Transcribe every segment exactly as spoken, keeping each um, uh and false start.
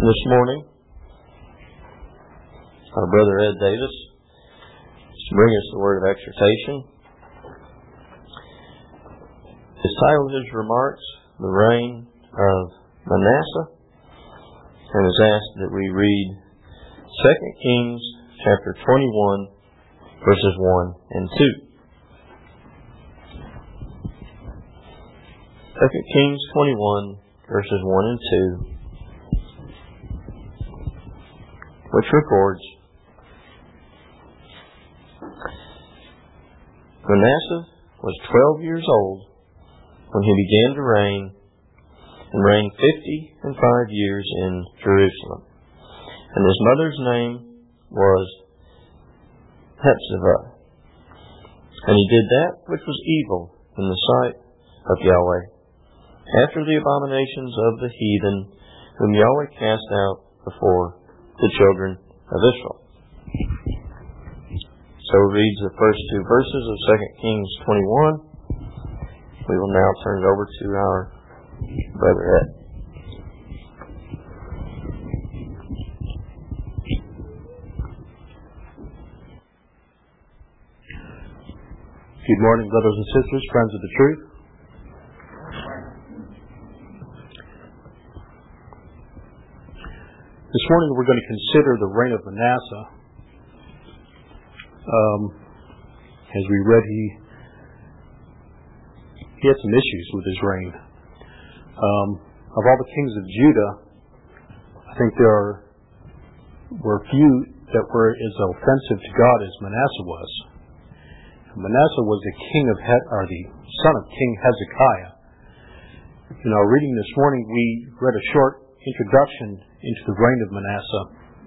This morning, our brother Ed Davis is bring us the word of exhortation. His title of his remarks, The Reign of Manasseh, and has asked that we read Second Kings chapter twenty-one, verses one and two. Second Kings twenty-one, verses one and two, which records, Manasseh was twelve years old when he began to reign, and reigned fifty and five years in Jerusalem. And his mother's name was Hephzibah. And he did that which was evil in the sight of Yahweh, after the abominations of the heathen, whom Yahweh cast out before the children of Israel. So reads the first two verses of Second Kings twenty-one. We will now turn it over to our brother Ed. Good morning, brothers and sisters, friends of the truth. This morning we're going to consider the reign of Manasseh. Um, as we read, he he had some issues with his reign. Um, of all the kings of Judah, I think there are, were few that were as offensive to God as Manasseh was. Manasseh was the king of he- or the son of King Hezekiah. In our reading this morning, we read a short introduction into the reign of Manasseh,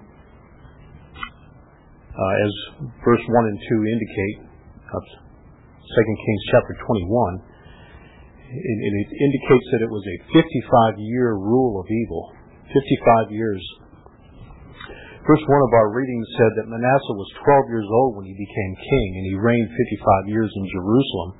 uh, as verse one and two indicate of Second Kings chapter twenty-one. It, it indicates that it was a fifty-five year rule of evil. fifty-five years. Verse one of our reading said that Manasseh was twelve years old when he became king, and he reigned fifty-five years in Jerusalem.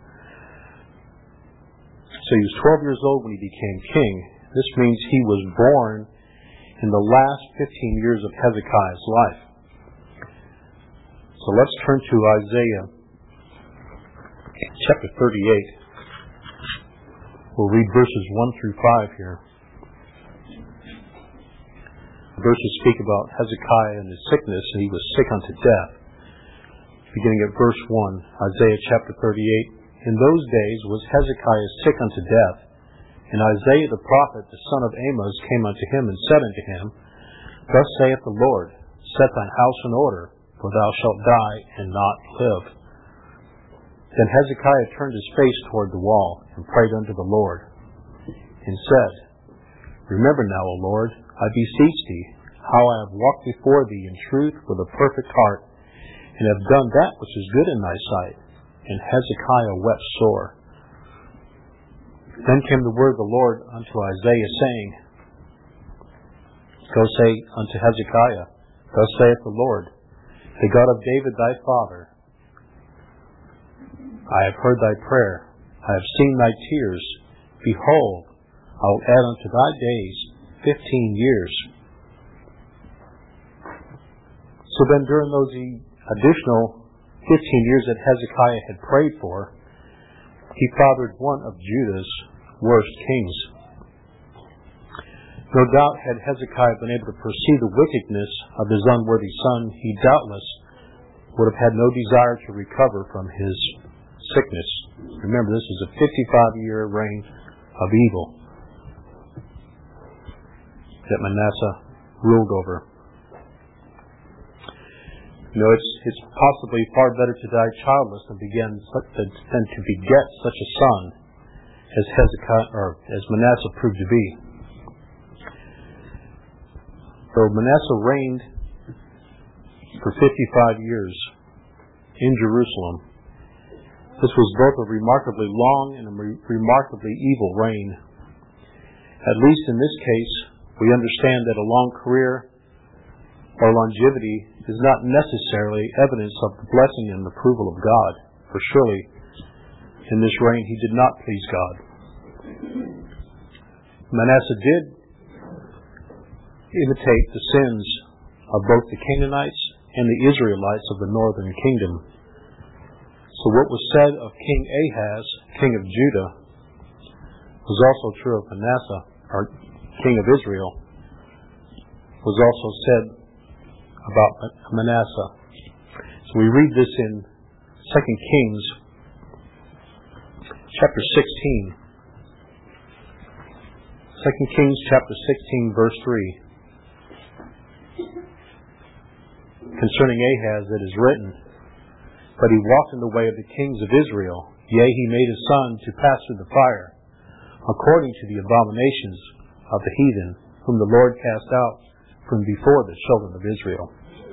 So he was twelve years old when he became king. This means he was born in the last fifteen years of Hezekiah's life. So let's turn to Isaiah chapter thirty-eight. We'll read verses one through five here. The verses speak about Hezekiah and his sickness, and he was sick unto death. Beginning at verse one, Isaiah chapter thirty-eight. In those days was Hezekiah sick unto death, and Isaiah the prophet, the son of Amos, came unto him and said unto him, Thus saith the Lord, Set thine house in order, for thou shalt die and not live. Then Hezekiah turned his face toward the wall, and prayed unto the Lord, and said, Remember now, O Lord, I beseech thee, how I have walked before thee in truth with a perfect heart, and have done that which is good in thy sight. And Hezekiah wept sore. Then came the word of the Lord unto Isaiah, saying, Go say unto Hezekiah, Thus saith the Lord, the God of David thy father, I have heard thy prayer, I have seen thy tears. Behold, I will add unto thy days fifteen years. So then during those additional fifteen years that Hezekiah had prayed for, he fathered one of Judah's worst kings. No doubt had Hezekiah been able to perceive the wickedness of his unworthy son, he doubtless would have had no desire to recover from his sickness. Remember, this is a fifty-five year reign of evil that Manasseh ruled over. You know, it's it's possibly far better to die childless than begin than to beget such a son as Hezekiah or as Manasseh proved to be. So Manasseh reigned for fifty-five years in Jerusalem. This was both a remarkably long and a re- remarkably evil reign. At least in this case, we understand that a long career or longevity is not necessarily evidence of the blessing and approval of God, for surely in this reign he did not please God. Manasseh did imitate the sins of both the Canaanites and the Israelites of the northern kingdom. So what was said of King Ahaz, king of Judah, was also true of Manasseh, or king of Israel, was also said about Manasseh. So we read this in Second Kings chapter sixteen. Second Kings chapter sixteen, verse three. Concerning Ahaz it is written, "But he walked in the way of the kings of Israel, yea, he made his son to pass through the fire, according to the abominations of the heathen, whom the Lord cast out from before the children of Israel."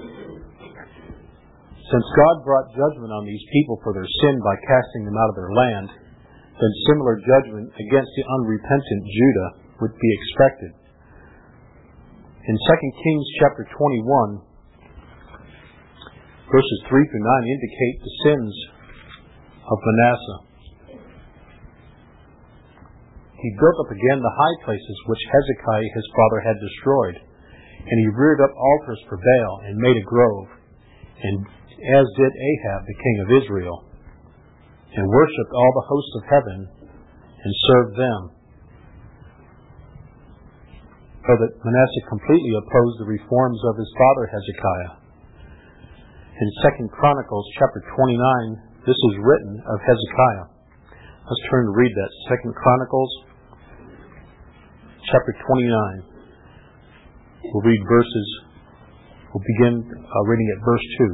Since God brought judgment on these people for their sin by casting them out of their land, then similar judgment against the unrepentant Judah would be expected. In Second Kings chapter twenty-one, verses three through nine indicate the sins of Manasseh. He built up again the high places which Hezekiah his father had destroyed, and he reared up altars for Baal and made a grove, and as did Ahab the king of Israel, and worshipped all the hosts of heaven and served them. So that Manasseh completely opposed the reforms of his father Hezekiah. In Second Chronicles chapter twenty-nine, this is written of Hezekiah. Let's turn to read that. Second Chronicles chapter twenty-nine. We'll read verses, we'll begin uh, reading at verse two.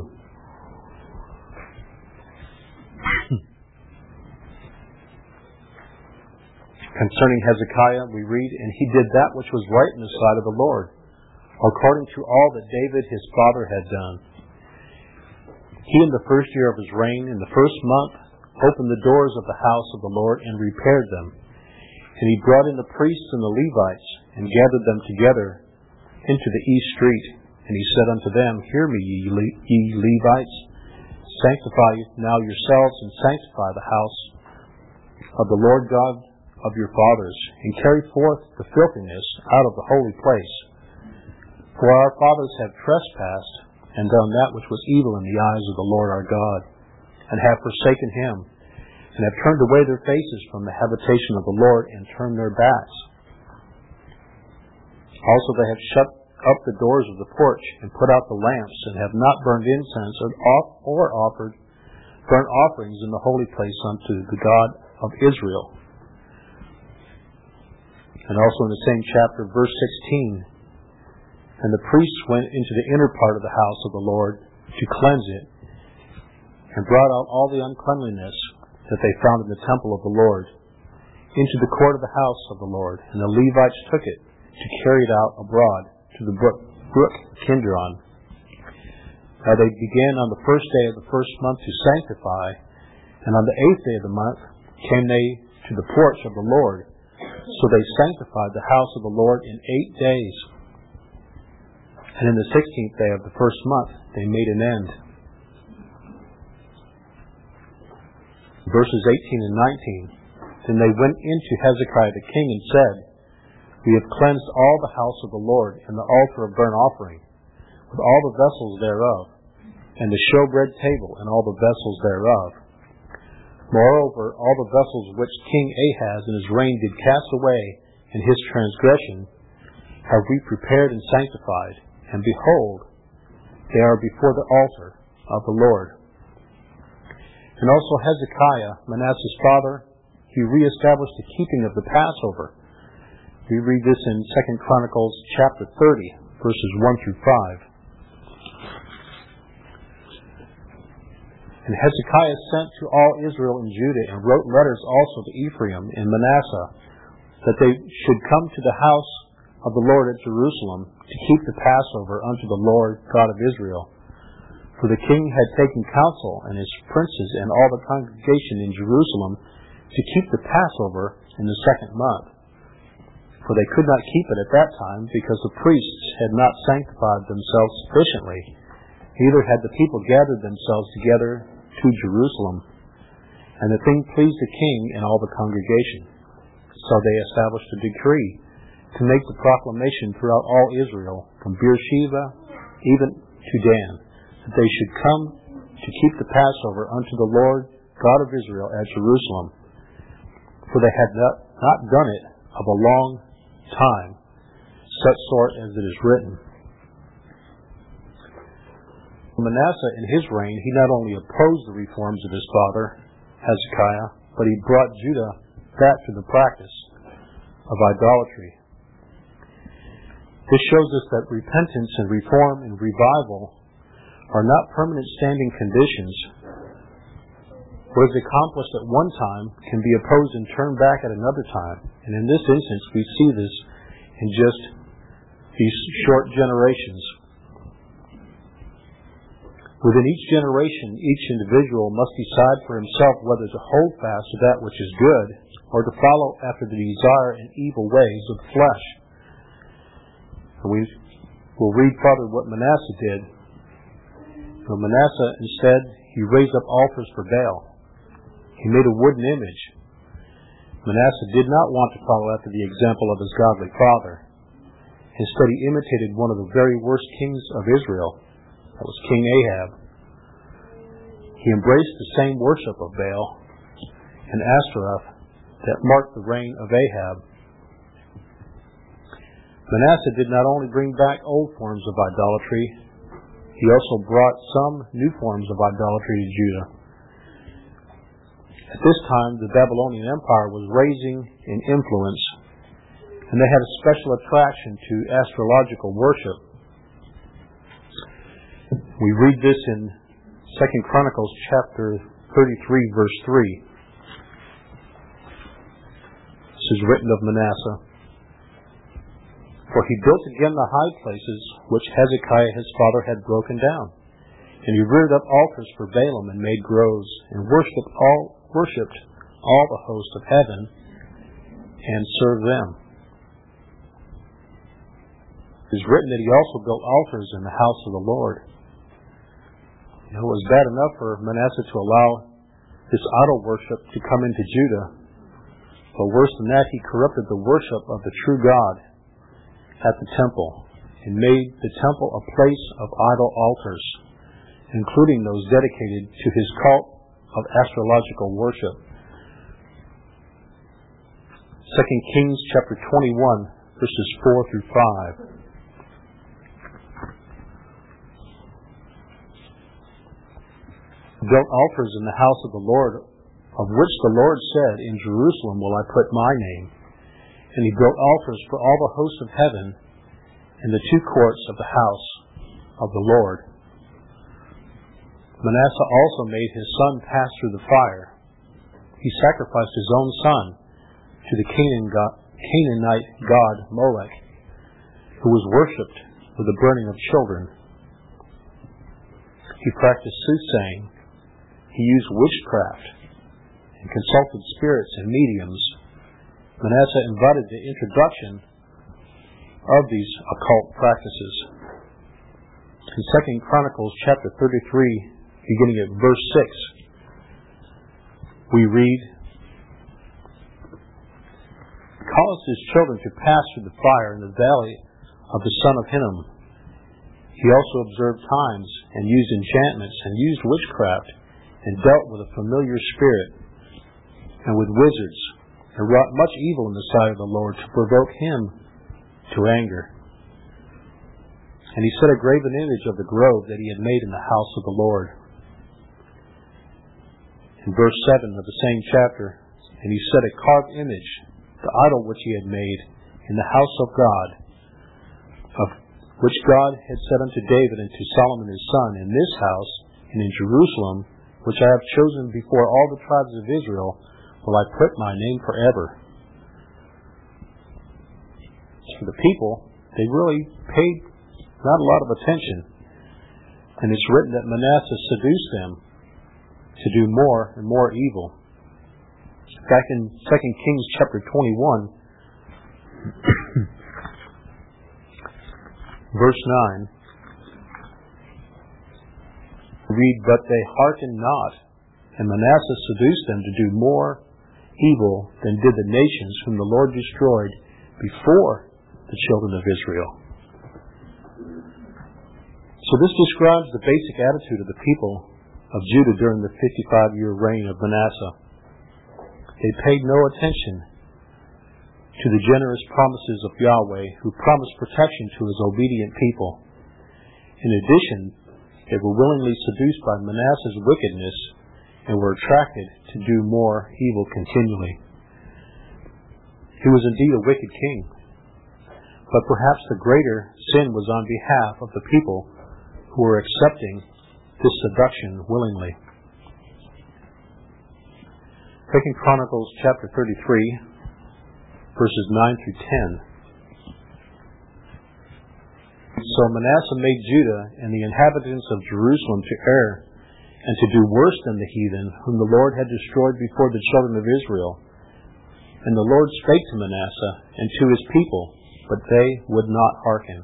Concerning Hezekiah, we read, "And he did that which was right in the sight of the Lord, according to all that David his father had done. He in the first year of his reign, in the first month, opened the doors of the house of the Lord and repaired them. And he brought in the priests and the Levites, and gathered them together into the east street. And he said unto them, Hear me, ye, Le- ye Levites, sanctify now yourselves, and sanctify the house of the Lord God of your fathers, and carry forth the filthiness out of the holy place. For our fathers have trespassed, and done that which was evil in the eyes of the Lord our God, and have forsaken him, and have turned away their faces from the habitation of the Lord, and turned their backs. Also they have shut up the doors of the porch, and put out the lamps, and have not burned incense, or, off, or offered burnt offerings in the holy place unto the God of Israel." And also in the same chapter, verse sixteen, "And the priests went into the inner part of the house of the Lord to cleanse it, and brought out all the uncleanliness that they found in the temple of the Lord, into the court of the house of the Lord. And the Levites took it to carry it out abroad to the brook, brook Kidron. Now they began on the first day of the first month to sanctify, and on the eighth day of the month came they to the porch of the Lord. So they sanctified the house of the Lord in eight days. And in the sixteenth day of the first month they made an end." Verses eighteen and nineteen. "Then they went into Hezekiah the king and said, We have cleansed all the house of the Lord, and the altar of burnt offering, with all the vessels thereof, and the showbread table, and all the vessels thereof. Moreover, all the vessels which King Ahaz in his reign did cast away in his transgression have we prepared and sanctified, and behold, they are before the altar of the Lord." And also Hezekiah, Manasseh's father, he reestablished the keeping of the Passover. We read this in Second Chronicles chapter thirty, verses one through five. "And Hezekiah sent to all Israel and Judah, and wrote letters also to Ephraim and Manasseh, that they should come to the house of the Lord at Jerusalem, to keep the Passover unto the Lord God of Israel. For the king had taken counsel, and his princes and all the congregation in Jerusalem, to keep the Passover in the second month. For they could not keep it at that time, because the priests had not sanctified themselves sufficiently, neither had the people gathered themselves together to Jerusalem. And the thing pleased the king and all the congregation. So they established a decree, to make the proclamation throughout all Israel, from Beersheba even to Dan, that they should come to keep the Passover unto the Lord God of Israel at Jerusalem. For they had not, not done it of a long time, such sort as it is written. Manasseh, in his reign, he not only opposed the reforms of his father, Hezekiah, but he brought Judah back to the practice of idolatry. This shows us that repentance and reform and revival are not permanent standing conditions. What is accomplished at one time can be opposed and turned back at another time. And in this instance, we see this in just these short generations. Within each generation, each individual must decide for himself whether to hold fast to that which is good or to follow after the desire and evil ways of the flesh. And we will read further what Manasseh did. So Manasseh, instead, he raised up altars for Baal. He made a wooden image. Manasseh did not want to follow after the example of his godly father. Instead, he imitated one of the very worst kings of Israel. That was King Ahab. He embraced the same worship of Baal and Ashtaroth that marked the reign of Ahab. Manasseh did not only bring back old forms of idolatry, he also brought some new forms of idolatry to Judah. At this time, the Babylonian Empire was raising in influence, and they had a special attraction to astrological worship. We read this in Second Chronicles chapter thirty-three, verse three. This is written of Manasseh. For he built again the high places which Hezekiah his father had broken down. And he reared up altars for Baalim and made groves, and worshipped all, worshipped all the host of heaven, and served them. It is written that he also built altars in the house of the Lord. You know, it was bad enough for Manasseh to allow this idol worship to come into Judah. But worse than that, he corrupted the worship of the true God at the temple and made the temple a place of idol altars, including those dedicated to his cult of astrological worship. Second Kings chapter twenty-one, verses four through five. Built altars in the house of the Lord, of which the Lord said, in Jerusalem will I put my name. And he built altars for all the hosts of heaven in the two courts of the house of the Lord. Manasseh also made his son pass through the fire. He sacrificed his own son to the Canaanite god Molech, who was worshipped with the burning of children. He practiced soothsaying. He used witchcraft and consulted spirits and mediums. Manasseh invited the introduction of these occult practices. In Second Chronicles chapter thirty-three, beginning at verse six, we read, He caused his children to pass through the fire in the valley of the son of Hinnom. He also observed times and used enchantments and used witchcraft and dealt with a familiar spirit and with wizards, and wrought much evil in the sight of the Lord to provoke him to anger. And he set a graven image of the grove that he had made in the house of the Lord. In verse seven of the same chapter, and he set a carved image, the idol which he had made, in the house of God, of which God had said unto David and to Solomon his son, in this house and in Jerusalem, which I have chosen before all the tribes of Israel, will I put my name forever. For the people, they really paid not a lot of attention. And it's written that Manasseh seduced them to do more and more evil. Back in Second Kings chapter twenty-one, verse nine, read, But they hearkened not, and Manasseh seduced them to do more evil than did the nations whom the Lord destroyed before the children of Israel. So this describes the basic attitude of the people of Judah during the fifty-five-year reign of Manasseh. They paid no attention to the generous promises of Yahweh, who promised protection to his obedient people. In addition, they were willingly seduced by Manasseh's wickedness and were attracted to do more evil continually. He was indeed a wicked king, but perhaps the greater sin was on behalf of the people who were accepting this seduction willingly. Second Chronicles chapter thirty-three, verses nine through ten. So Manasseh made Judah and the inhabitants of Jerusalem to err and to do worse than the heathen, whom the Lord had destroyed before the children of Israel. And the Lord spake to Manasseh and to his people, but they would not hearken.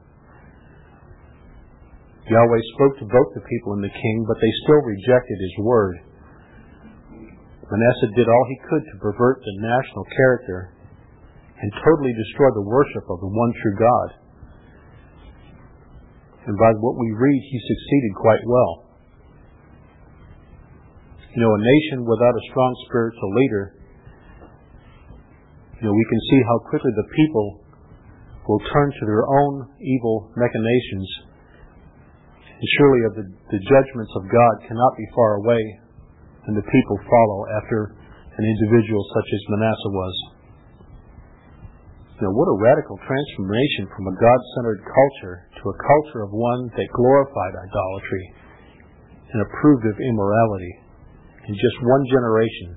Yahweh spoke to both the people and the king, but they still rejected his word. Manasseh did all he could to pervert the national character and totally destroy the worship of the one true God. And by what we read, he succeeded quite well. You know, a nation without a strong spiritual leader, you know, we can see how quickly the people will turn to their own evil machinations. And surely of the, the judgments of God cannot be far away, and the people follow after an individual such as Manasseh was. You know, what a radical transformation from a God-centered culture to a culture of one that glorified idolatry and approved of immorality in just one generation.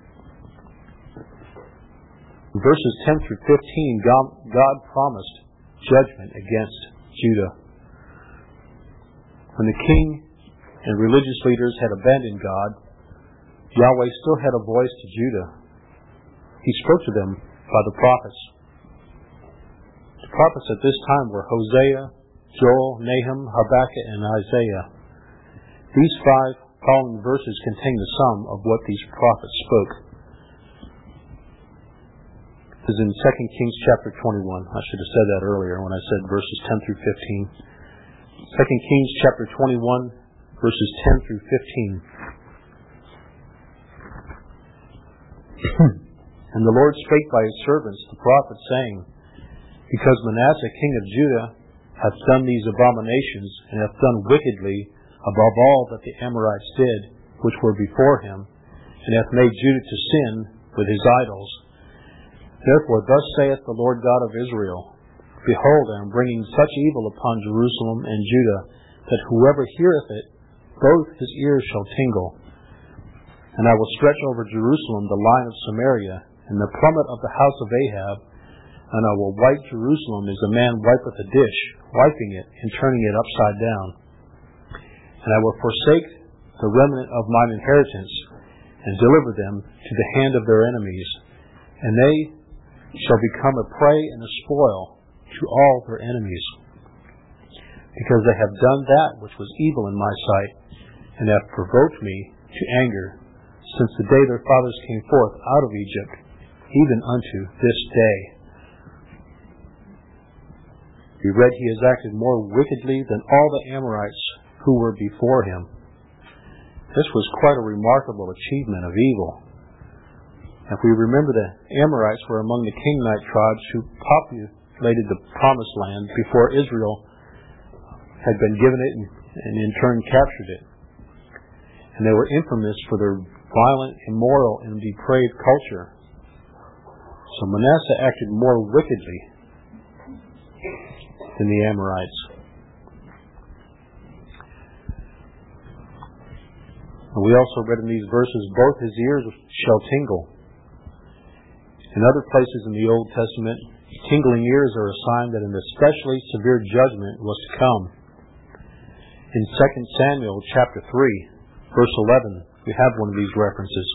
In verses ten through fifteen, God, God promised judgment against Judah. When the king and religious leaders had abandoned God, Yahweh still had a voice to Judah. He spoke to them by the prophets. The prophets at this time were Hosea, Joel, Nahum, Habakkuk, and Isaiah. These five following verses contain the sum of what these prophets spoke. This is in Second Kings chapter twenty-one. I should have said that earlier when I said verses ten through fifteen. Second Kings chapter twenty-one, verses ten through fifteen. And the Lord spake by his servants, the prophets, saying, Because Manasseh king of Judah hath done these abominations, and hath done wickedly above all that the Amorites did, which were before him, and hath made Judah to sin with his idols. Therefore thus saith the Lord God of Israel, Behold, I am bringing such evil upon Jerusalem and Judah, that whoever heareth it, both his ears shall tingle. And I will stretch over Jerusalem the line of Samaria, and the plummet of the house of Ahab, and I will wipe Jerusalem as a man wipeth a dish, wiping it and turning it upside down. And I will forsake the remnant of mine inheritance, and deliver them to the hand of their enemies, and they shall become a prey and a spoil to all their enemies, because they have done that which was evil in my sight, and have provoked me to anger, since the day their fathers came forth out of Egypt, even unto this day. We read he has acted more wickedly than all the Amorites who were before him. This was quite a remarkable achievement of evil. If we remember, the Amorites were among the Canaanite tribes who populated the promised land before Israel had been given it and, and in turn captured it. And they were infamous for their violent, immoral, and depraved culture. So Manasseh acted more wickedly than the Amorites. And we also read in these verses, both his ears shall tingle. In other places in the Old Testament, tingling ears are a sign that an especially severe judgment was to come. In Second Samuel chapter three, verse eleven, we have one of these references.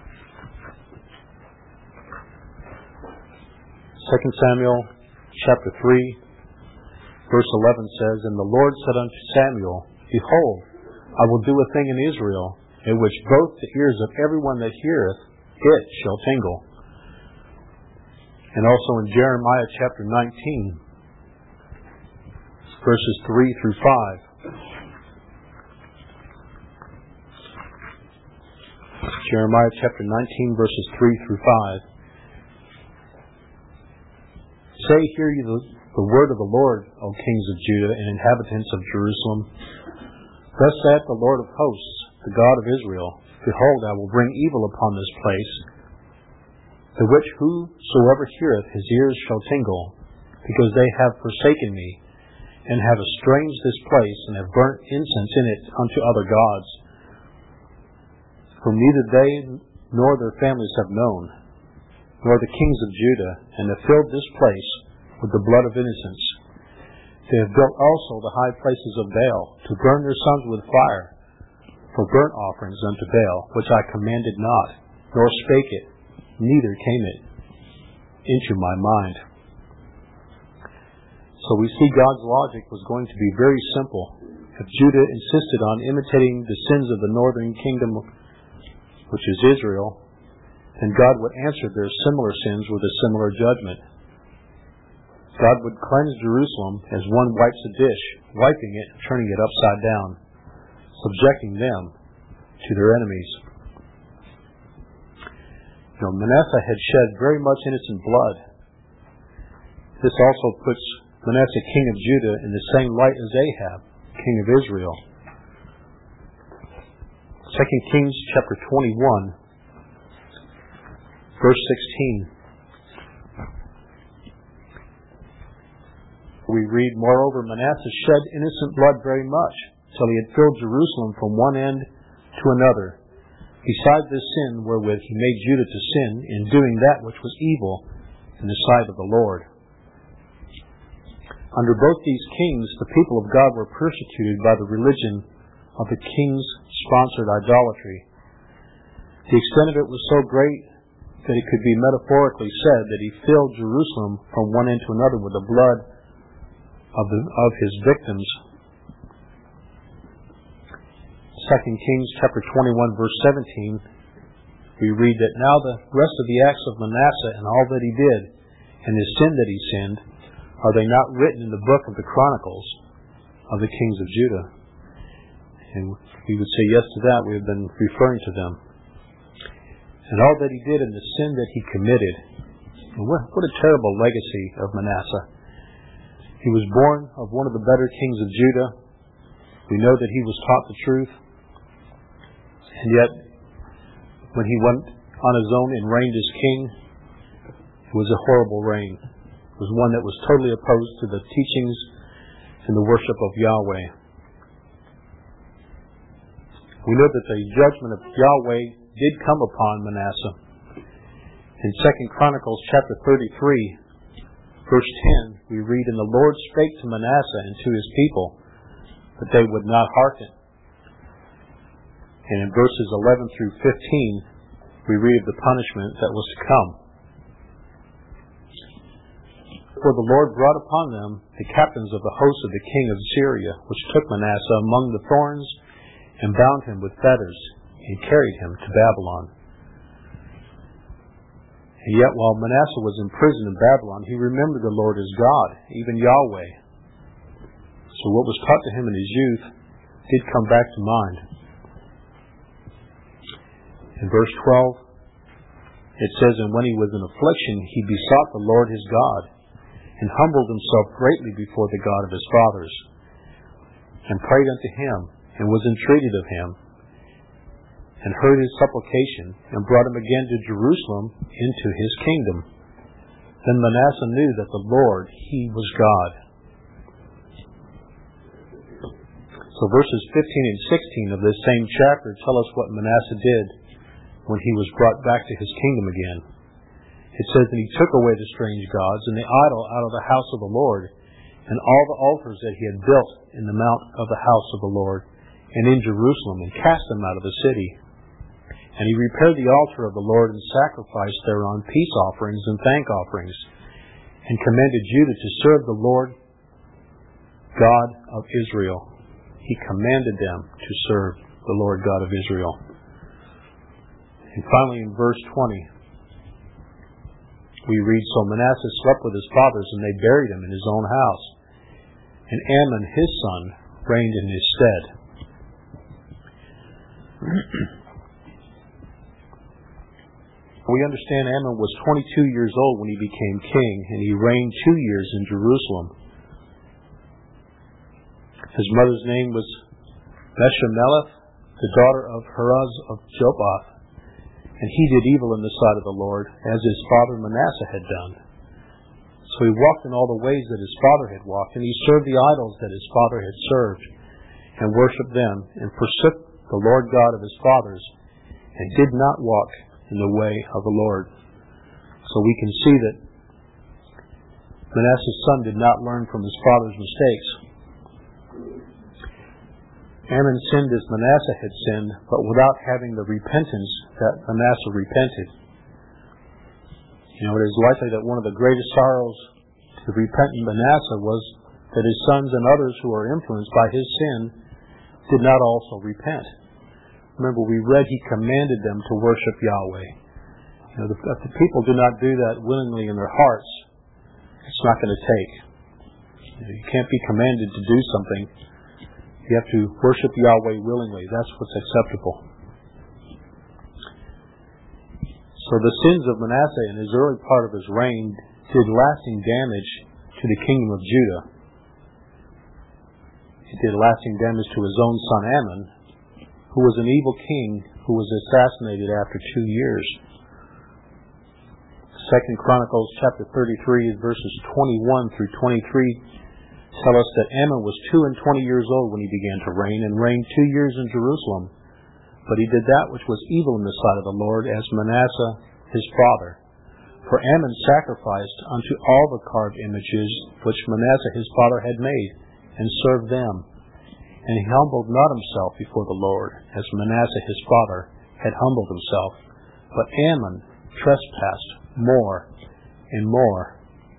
Second Samuel chapter three, verse eleven says, And the Lord said unto Samuel, Behold, I will do a thing in Israel, in which both the ears of everyone that heareth it shall tingle. And also in Jeremiah chapter nineteen, verses three through five. Jeremiah chapter nineteen, verses three through five. Say, hear ye the, the word of the Lord, O kings of Judah and inhabitants of Jerusalem. Thus saith the Lord of hosts, the God of Israel, Behold, I will bring evil upon this place, the which whosoever heareth his ears shall tingle, because they have forsaken me, and have estranged this place, and have burnt incense in it unto other gods, whom neither they nor their families have known, nor the kings of Judah, and have filled this place with the blood of innocents. They have built also the high places of Baal, to burn their sons with fire, for burnt offerings unto Baal, which I commanded not, nor spake it, neither came it into my mind. So we see God's logic was going to be very simple. If Judah insisted on imitating the sins of the northern kingdom, which is Israel, then God would answer their similar sins with a similar judgment. God would cleanse Jerusalem as one wipes a dish, wiping it and turning it upside down, subjecting them to their enemies. You know, Manasseh had shed very much innocent blood. This also puts Manasseh, king of Judah, in the same light as Ahab, king of Israel. Second Kings chapter twenty-one, verse sixteen. We read, Moreover, Manasseh shed innocent blood very much, till he had filled Jerusalem from one end to another, besides this sin wherewith he made Judah to sin, in doing that which was evil in the sight of the Lord. Under both these kings, the people of God were persecuted by the religion of the king's-sponsored idolatry. The extent of it was so great that it could be metaphorically said that he filled Jerusalem from one end to another with the blood of, the, of his victims. Second Kings chapter twenty-one, verse seventeen, we read that now the rest of the acts of Manasseh and all that he did, and his sin that he sinned, are they not written in the book of the Chronicles of the kings of Judah? And we would say yes to that. We have been referring to them. And all that he did and the sin that he committed. And what, what a terrible legacy of Manasseh. He was born of one of the better kings of Judah. We know that he was taught the truth. And yet, when he went on his own and reigned as king, it was a horrible reign. It was one that was totally opposed to the teachings and the worship of Yahweh. We know that the judgment of Yahweh did come upon Manasseh. In Second Chronicles chapter thirty-three, verse ten, we read, And the Lord spake to Manasseh and to his people, but they would not hearken. And in verses eleven through fifteen, we read of the punishment that was to come. For the Lord brought upon them the captains of the host of the king of Syria, which took Manasseh among the thorns, and bound him with fetters, and carried him to Babylon. And yet while Manasseh was in prison in Babylon, he remembered the Lord as God, even Yahweh. So what was taught to him in his youth did come back to mind. In verse twelve, it says, And when he was in affliction, he besought the Lord his God, and humbled himself greatly before the God of his fathers, and prayed unto him, and was entreated of him, and heard his supplication, and brought him again to Jerusalem into his kingdom. Then Manasseh knew that the Lord, he was God. So verses fifteen and sixteen of this same chapter tell us what Manasseh did when he was brought back to his kingdom again. It says that he took away the strange gods and the idol out of the house of the Lord, and all the altars that he had built in the mount of the house of the Lord, and in Jerusalem, and cast them out of the city. And he repaired the altar of the Lord, and sacrificed thereon peace offerings and thank offerings, and commanded Judah to serve the Lord God of Israel. He commanded them to serve the Lord God of Israel. And finally in verse twenty, we read, So Manasseh slept with his fathers, and they buried him in his own house. and Amon his son reigned in his stead. We understand Amon was twenty-two years old when he became king, and he reigned two years in Jerusalem. His mother's name was Meshemeleth, the daughter of Haraz of Jobath, and he did evil in the sight of the Lord, as his father Manasseh had done. So he walked in all the ways that his father had walked, and he served the idols that his father had served, and worshipped them, and forsook the Lord God of his fathers, and did not walk in the way of the Lord. So we can see that Manasseh's son did not learn from his father's mistakes. Amon sinned as Manasseh had sinned, but without having the repentance that Manasseh repented. You know, it is likely that one of the greatest sorrows to repentant Manasseh was that his sons and others who were influenced by his sin did not also repent. Remember, we read he commanded them to worship Yahweh. You know, if the people do not do that willingly in their hearts, it's not going to take. You know, you can't be commanded to do something. You have to worship Yahweh willingly. That's what's acceptable. So the sins of Manasseh in his early part of his reign did lasting damage to the kingdom of Judah. It did lasting damage to his own son Amon, who was an evil king who was assassinated after two years. Second Chronicles chapter thirty-three, verses twenty-one through twenty-three tell us that Amon was two and twenty years old when he began to reign, and reigned two years in Jerusalem. But he did that which was evil in the sight of the Lord, as Manasseh his father. For Amon sacrificed unto all the carved images which Manasseh his father had made, and served them. And he humbled not himself before the Lord, as Manasseh his father had humbled himself. But Amon trespassed more and more.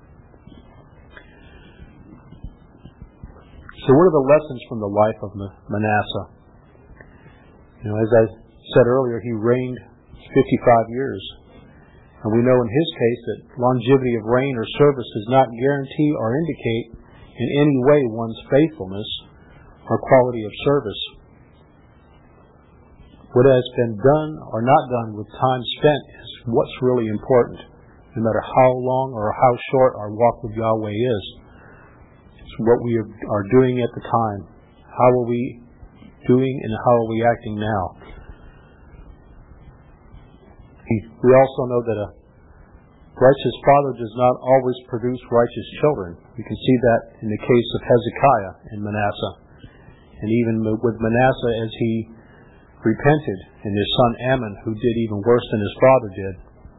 So what are the lessons from the life of Manasseh? You know, as I said earlier, he reigned fifty-five years. And we know in his case that longevity of reign or service does not guarantee or indicate in any way one's faithfulness or quality of service. What has been done or not done with time spent is what's really important, no matter how long or how short our walk with Yahweh is. It's what we are doing at the time. How are we doing and how are we acting now? We also know that a righteous father does not always produce righteous children. We can see that in the case of Hezekiah and Manasseh. And even with Manasseh, as he repented, and his son Amon, who did even worse than his father did.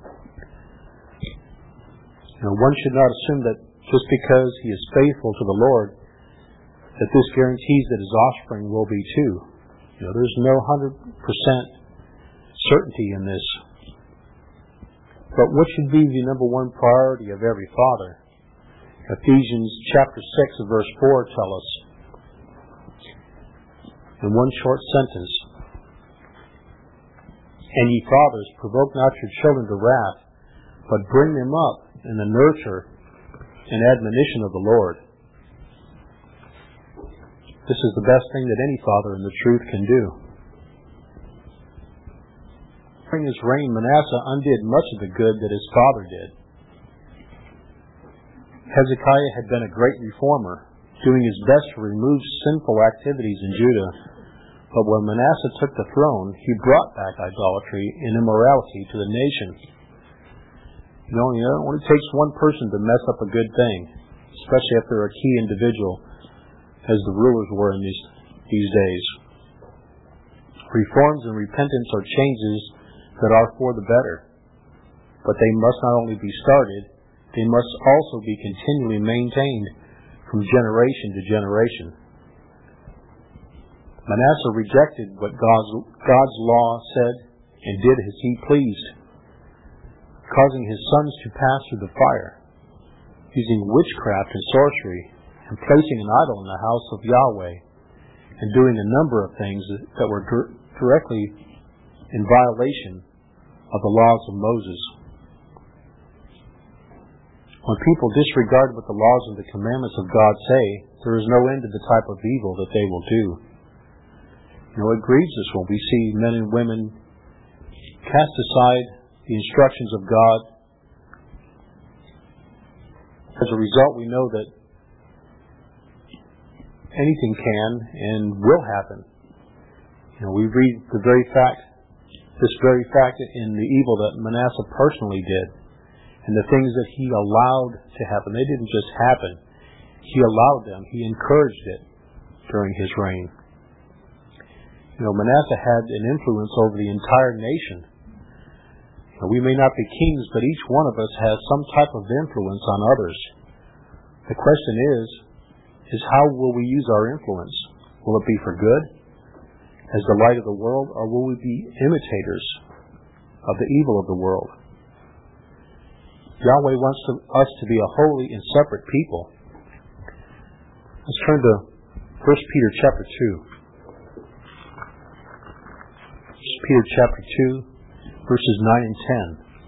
You know, one should not assume that just because he is faithful to the Lord, that this guarantees that his offspring will be too. You know, there's no one hundred percent certainty in this. But what should be the number one priority of every father? Ephesians chapter six and verse four tell us, in one short sentence, "And ye fathers, provoke not your children to wrath, but bring them up in the nurture and admonition of the Lord." This is the best thing that any father in the truth can do. During his reign, Manasseh undid much of the good that his father did. Hezekiah had been a great reformer, doing his best to remove sinful activities in Judah. But when Manasseh took the throne, he brought back idolatry and immorality to the nation. You know, it only takes one person to mess up a good thing, especially if they're a key individual, as the rulers were in these, these days. Reforms and repentance are changes that are for the better. But they must not only be started, they must also be continually maintained from generation to generation. Manasseh rejected what God's, God's law said and did as he pleased, causing his sons to pass through the fire, using witchcraft and sorcery, and placing an idol in the house of Yahweh, and doing a number of things that were directly in violation of the laws of Moses. When people disregard what the laws and the commandments of God say, there is no end to the type of evil that they will do. You know, it grieves us when we see men and women cast aside the instructions of God. As a result, we know that anything can and will happen. You know, we read the very fact, this very fact in the evil that Manasseh personally did. And the things that he allowed to happen, they didn't just happen. He allowed them. He encouraged it during his reign. You know, Manasseh had an influence over the entire nation. You know, we may not be kings, but each one of us has some type of influence on others. The question is, is how will we use our influence? Will it be for good, as the light of the world, or will we be imitators of the evil of the world? Yahweh wants to, us to be a holy and separate people. Let's turn to First Peter chapter two. First Peter chapter two, verses nine and ten.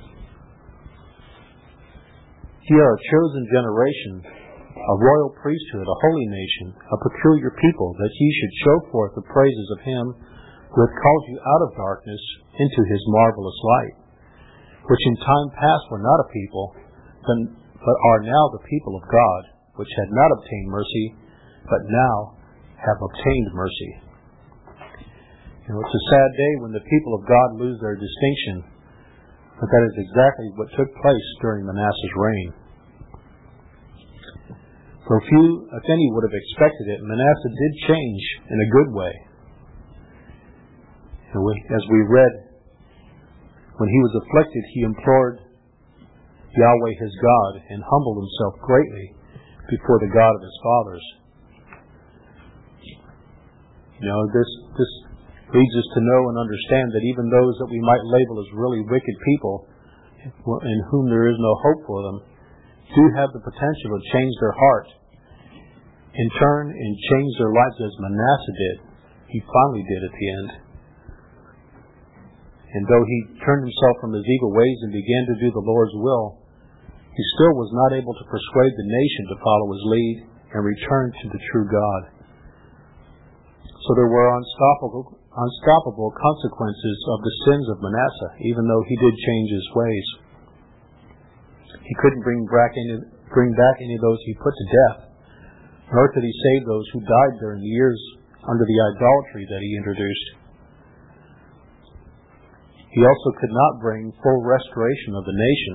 Ye are a chosen generation, a royal priesthood, a holy nation, a peculiar people, that ye should show forth the praises of him who hath called you out of darkness into his marvelous light, which in time past were not a people, but are now the people of God, which had not obtained mercy, but now have obtained mercy. You know, it's a sad day when the people of God lose their distinction, but that is exactly what took place during Manasseh's reign. For few, if any, would have expected it, Manasseh did change in a good way. And we, as we read, when he was afflicted, he implored Yahweh his God and humbled himself greatly before the God of his fathers. You know, this this leads us to know and understand that even those that we might label as really wicked people, in whom there is no hope for them, do have the potential to change their heart, in turn, and change their lives as Manasseh did. He finally did at the end. And though he turned himself from his evil ways and began to do the Lord's will, he still was not able to persuade the nation to follow his lead and return to the true God. So there were unstoppable, unstoppable consequences of the sins of Manasseh, even though he did change his ways. He couldn't bring back any, bring back any of those he put to death, nor could he save those who died during the years under the idolatry that he introduced. He also could not bring full restoration of the nation.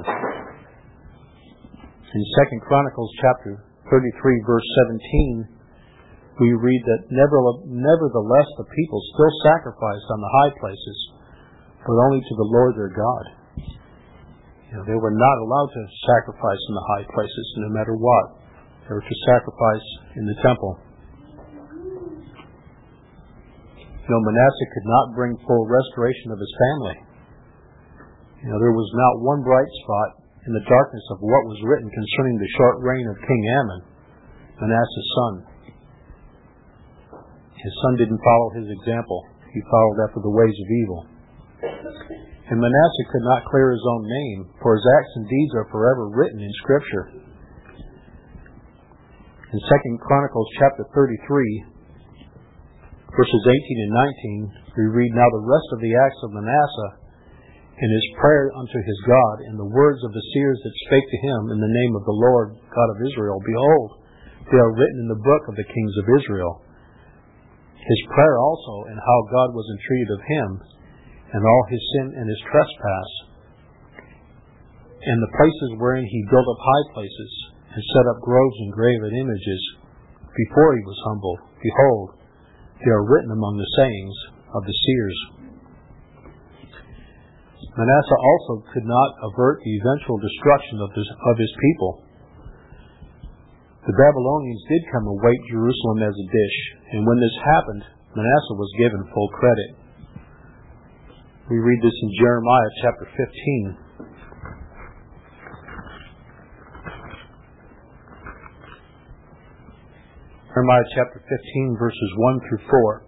In Second Chronicles chapter thirty-three, verse seventeen, we read that nevertheless the people still sacrificed on the high places, but only to the Lord their God. You know, they were not allowed to sacrifice in the high places, no matter what. They were to sacrifice in the temple. You know, Manasseh could not bring full restoration of his family. You know, there was not one bright spot in the darkness of what was written concerning the short reign of King Amon, Manasseh's son. His son didn't follow his example. He followed after the ways of evil. And Manasseh could not clear his own name, for his acts and deeds are forever written in Scripture. In Second Chronicles chapter thirty-three, verses eighteen and nineteen, we read, Now the rest of the acts of Manasseh, in his prayer unto his God, and the words of the seers that spake to him in the name of the Lord God of Israel, behold, they are written in the book of the kings of Israel. His prayer also, and how God was entreated of him, and all his sin and his trespass, and the places wherein he built up high places, and set up groves and graven images, before he was humbled, behold, they are written among the sayings of the seers. Manasseh also could not avert the eventual destruction of his, of his people. The Babylonians did come and wait Jerusalem as a dish, and when this happened, Manasseh was given full credit. We read this in Jeremiah chapter fifteen. Jeremiah chapter fifteen, verses one through four.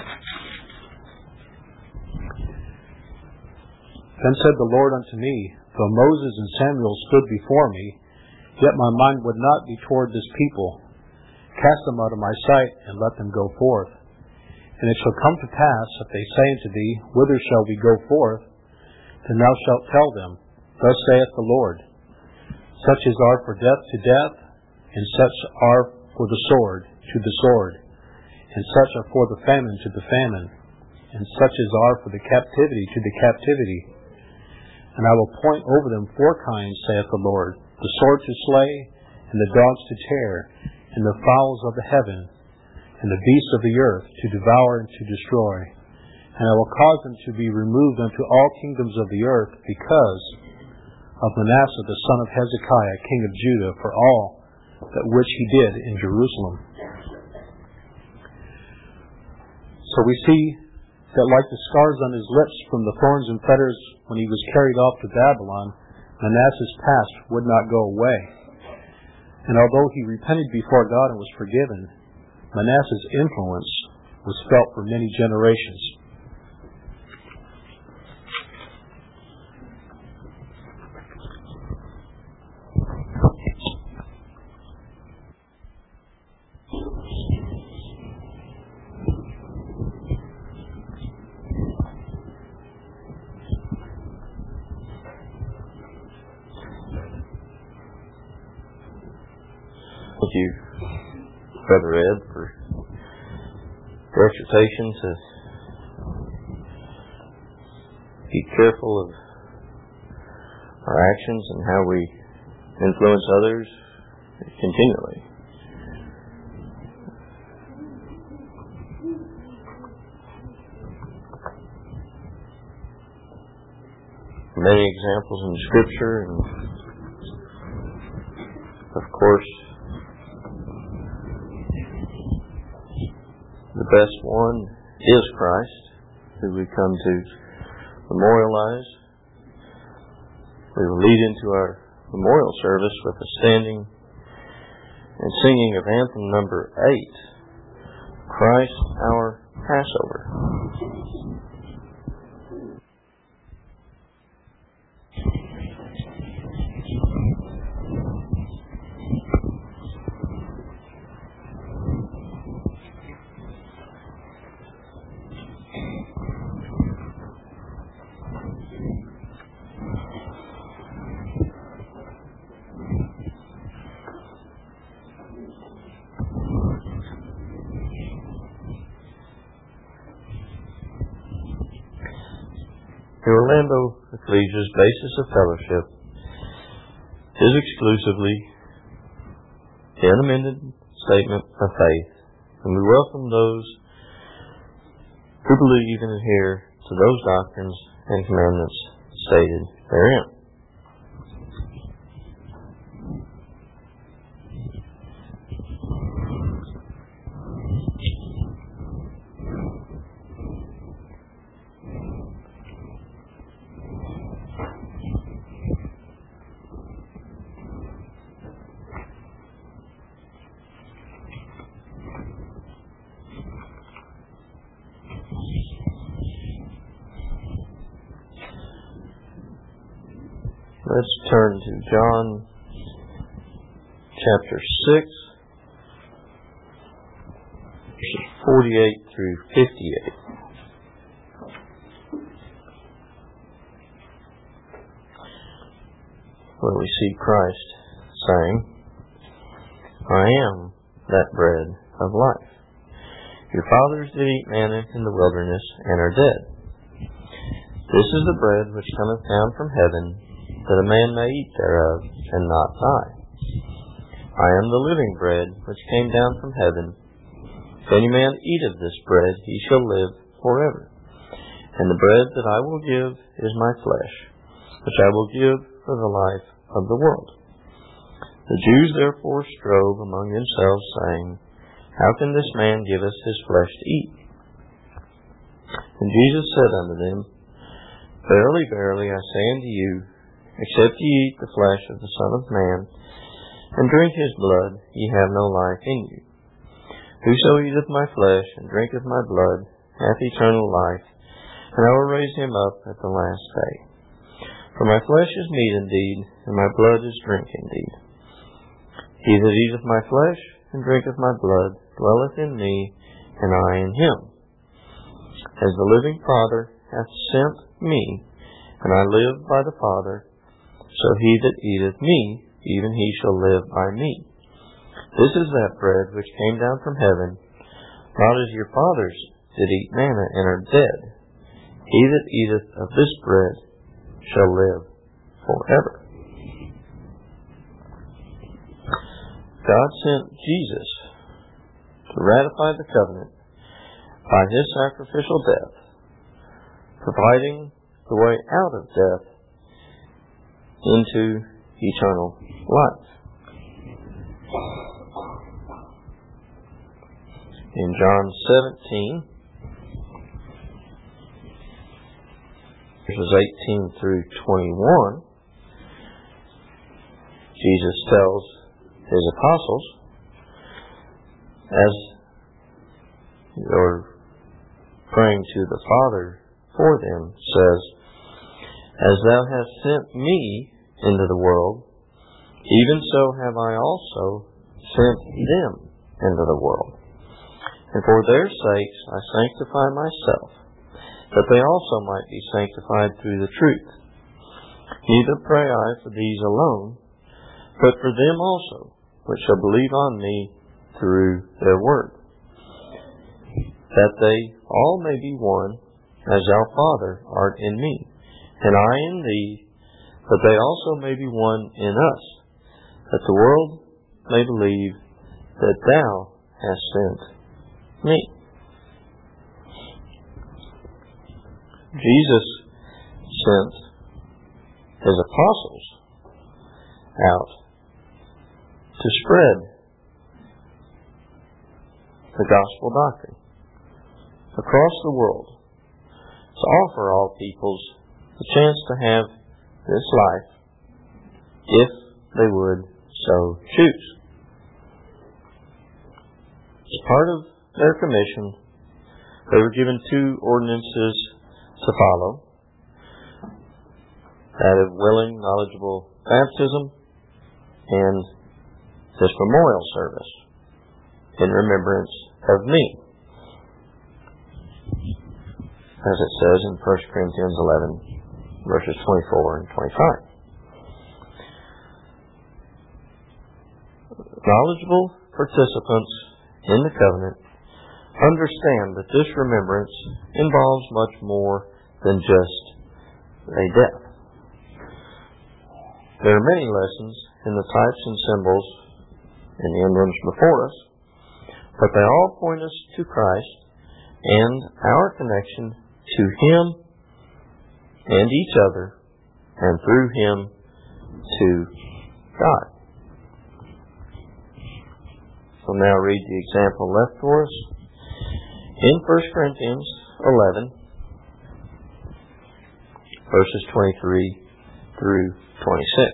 Then said the Lord unto me, Though Moses and Samuel stood before me, yet my mind would not be toward this people. Cast them out of my sight, and let them go forth. And it shall come to pass, if they say unto thee, Whither shall we go forth? Then thou shalt tell them, Thus saith the Lord, Such as are for death to death, and such are for the sword to the sword, and such are for the famine to the famine, and such as are for the captivity to the captivity. And I will point over them four kinds, saith the Lord, the sword to slay, and the dogs to tear, and the fowls of the heaven, and the beasts of the earth to devour and to destroy. And I will cause them to be removed unto all kingdoms of the earth, because of Manasseh the son of Hezekiah, king of Judah, for all that which he did in Jerusalem. So we see that like the scars on his lips from the thorns and fetters when he was carried off to Babylon, Manasseh's past would not go away. And although he repented before God and was forgiven, Manasseh's influence was felt for many generations. Thank you, Brother Ed, for the exhortation to be careful of our actions and how we influence others continually. Many examples in Scripture, and of course, the best one is Christ, who we come to memorialize. We will lead into our memorial service with a standing and singing of anthem number eight, Christ our Passover. The Orlando Ecclesia's basis of fellowship is exclusively the unamended statement of faith, and we welcome those who believe and adhere to those doctrines and commandments stated therein. Let's turn to John chapter six, verses forty-eight through fifty-eight. Where we see Christ saying, I am that bread of life. Your fathers did eat manna in the wilderness and are dead. This is the bread which cometh down from heaven, that a man may eat thereof, and not die. I am the living bread which came down from heaven. If any man eat of this bread, he shall live forever. And the bread that I will give is my flesh, which I will give for the life of the world. The Jews therefore strove among themselves, saying, How can this man give us his flesh to eat? And Jesus said unto them, Verily, verily, I say unto you, except ye eat the flesh of the Son of Man, and drink his blood, ye have no life in you. Whoso eateth my flesh, and drinketh my blood, hath eternal life, and I will raise him up at the last day. For my flesh is meat indeed, and my blood is drink indeed. He that eateth my flesh and drinketh my blood dwelleth in me, and I in him. As the living Father hath sent me, and I live by the Father, so he that eateth me, even he shall live by me. This is that bread which came down from heaven, not as your fathers did eat manna and are dead. He that eateth of this bread shall live forever. God sent Jesus to ratify the covenant by his sacrificial death, providing the way out of death into eternal life. In John seventeen, verses eighteen through twenty-one, Jesus tells his apostles, as or praying to the Father for them, says, As thou hast sent me into the world, even so have I also sent them into the world. And for their sakes I sanctify myself, that they also might be sanctified through the truth. Neither pray I for these alone, but for them also, which shall believe on me through their word, that they all may be one, as thou, Father, art in me, and I in thee, that they also may be one in us, that the world may believe that thou hast sent me. Jesus sent his apostles out to spread the gospel doctrine across the world, to offer all peoples the chance to have this life if they would so choose. As part of their commission, they were given two ordinances to follow: that of willing, knowledgeable baptism and this memorial service in remembrance of me, as it says in First Corinthians eleven, verses twenty-four and twenty-five. Knowledgeable participants in the covenant understand that this remembrance involves much more than just a death. There are many lessons in the types and symbols and the emblems before us, but they all point us to Christ and our connection to Him and each other, and through Him to God. We'll now read the example left for us in First Corinthians eleven, verses twenty-three through twenty-six.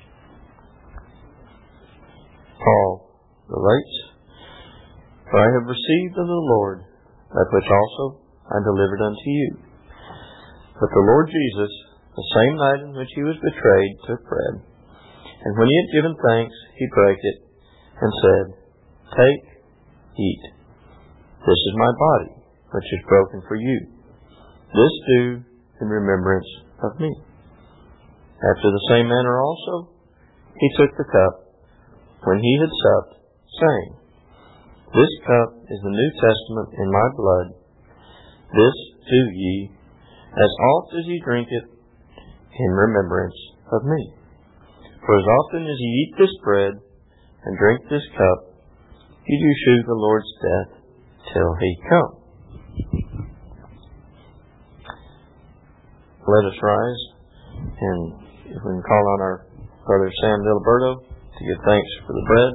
Paul relates, For I have received of the Lord that which also I delivered unto you, that the Lord Jesus, the same night in which he was betrayed, took bread, and when he had given thanks, he brake it, and said, Take, eat. This is my body, which is broken for you. This do in remembrance of me. After the same manner also, he took the cup, when he had supped, saying, This cup is the New Testament in my blood. This do ye, as oft as ye drink it, in remembrance of me. For as often as ye eat this bread, and drink this cup, ye do shew the Lord's death till he come. Let us rise, and if we can call on our brother Sam Diliberto to give thanks for the bread.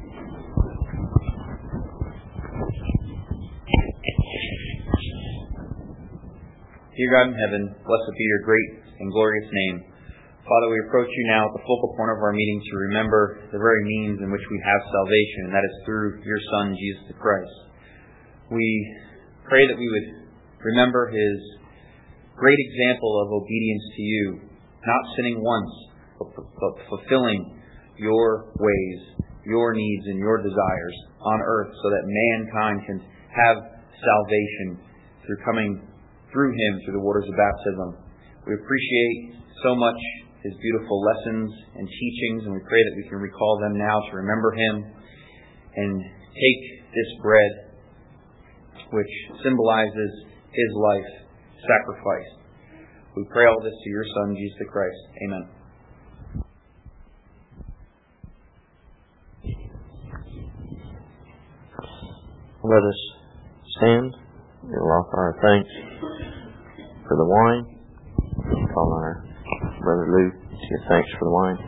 Dear God in heaven, blessed be your great and glorious name. Father, we approach you now at the focal point of our meeting to remember the very means in which we have salvation, and that is through your Son, Jesus the Christ. We pray that we would remember his great example of obedience to you, not sinning once, but, but fulfilling your ways, your needs, and your desires on earth so that mankind can have salvation through coming through Him through the waters of baptism. We appreciate so much His beautiful lessons and teachings, and we pray that we can recall them now to remember Him and take this bread, which symbolizes His life sacrificed. We pray all this to your Son, Jesus Christ. Amen. Let us stand and offer our thanks for the wine. Call our Brother Lou to give thanks for the wine.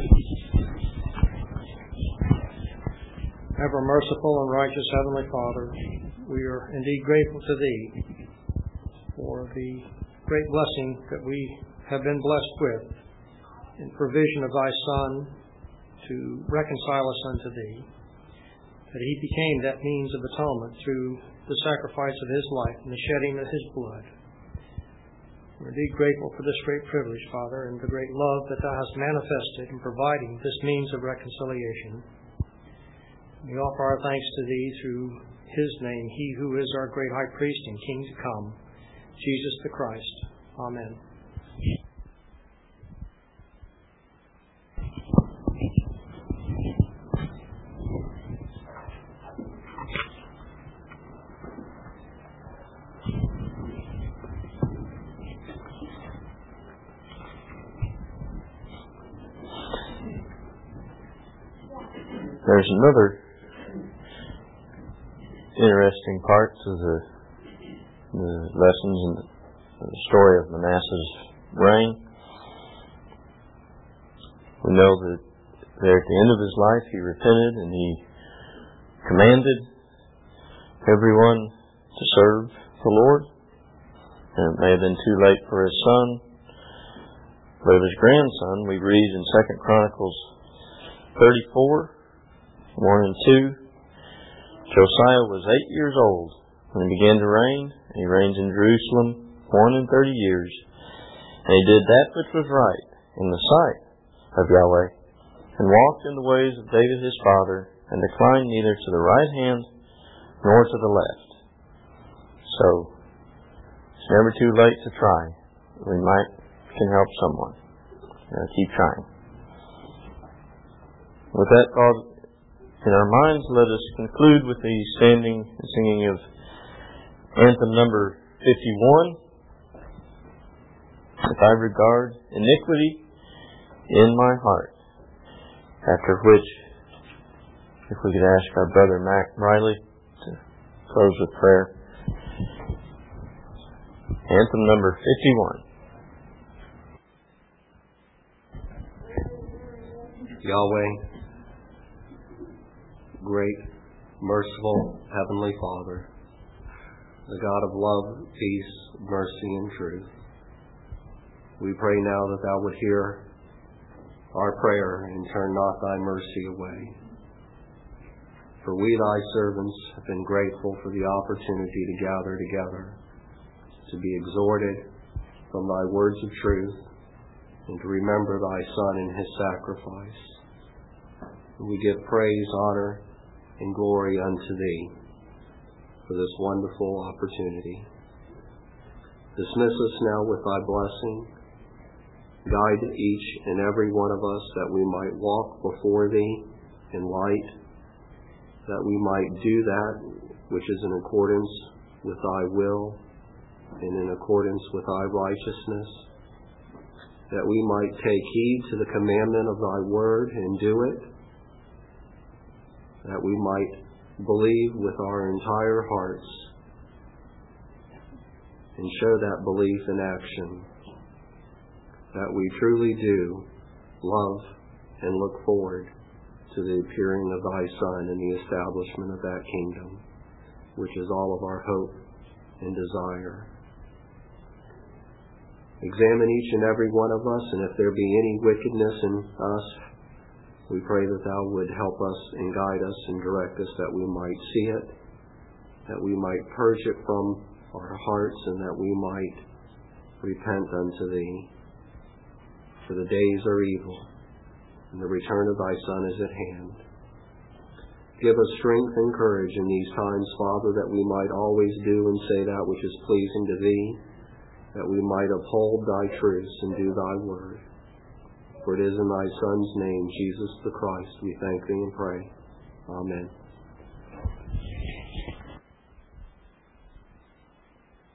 Ever merciful and righteous Heavenly Father, we are indeed grateful to Thee for the great blessing that we have been blessed with in provision of Thy Son to reconcile us unto Thee, that He became that means of atonement through the sacrifice of His life and the shedding of His blood. We're indeed grateful for this great privilege, Father, and the great love that Thou hast manifested in providing this means of reconciliation. We offer our thanks to Thee through His name, He who is our great high priest and King to come, Jesus the Christ. Amen. There's another interesting part to the, the lessons and the, the story of Manasseh's reign. We know that there at the end of his life he repented and he commanded everyone to serve the Lord. And it may have been too late for his son, but of his grandson we read in Second Chronicles thirty-four, one and two, Josiah was eight years old when he began to reign, and he reigned in Jerusalem one and thirty years. And he did that which was right in the sight of Yahweh, and walked in the ways of David his father, and declined neither to the right hand nor to the left. So, it's never too late to try. We might can help someone. Uh, keep trying. With that thought in our minds, let us conclude with the standing and singing of anthem number fifty-one. If I regard iniquity in my heart. After which, if we could ask our brother Mac Riley to close with prayer. Anthem number fifty-one. Yahweh, great, merciful, heavenly Father, the God of love, peace, mercy, and truth, we pray now that Thou would hear our prayer and turn not Thy mercy away. For we, Thy servants, have been grateful for the opportunity to gather together, to be exhorted from Thy words of truth, and to remember Thy Son and His sacrifice. And we give praise, honor, and glory unto Thee for this wonderful opportunity. Dismiss us now with Thy blessing. Guide each and every one of us that we might walk before Thee in light, that we might do that which is in accordance with Thy will and in accordance with Thy righteousness, that we might take heed to the commandment of Thy word and do it, that we might believe with our entire hearts and show that belief in action, that we truly do love and look forward to the appearing of Thy Son and the establishment of that kingdom, which is all of our hope and desire. Examine each and every one of us, and if there be any wickedness in us, we pray that Thou would help us and guide us and direct us, that we might see it, that we might purge it from our hearts, and that we might repent unto Thee. for the days are evil, and the return of thy Son is at hand. Give us strength and courage in these times, Father, that we might always do and say that which is pleasing to thee, that we might uphold thy truths and do thy word. For it is in thy Son's name, Jesus the Christ, we thank thee and pray. Amen.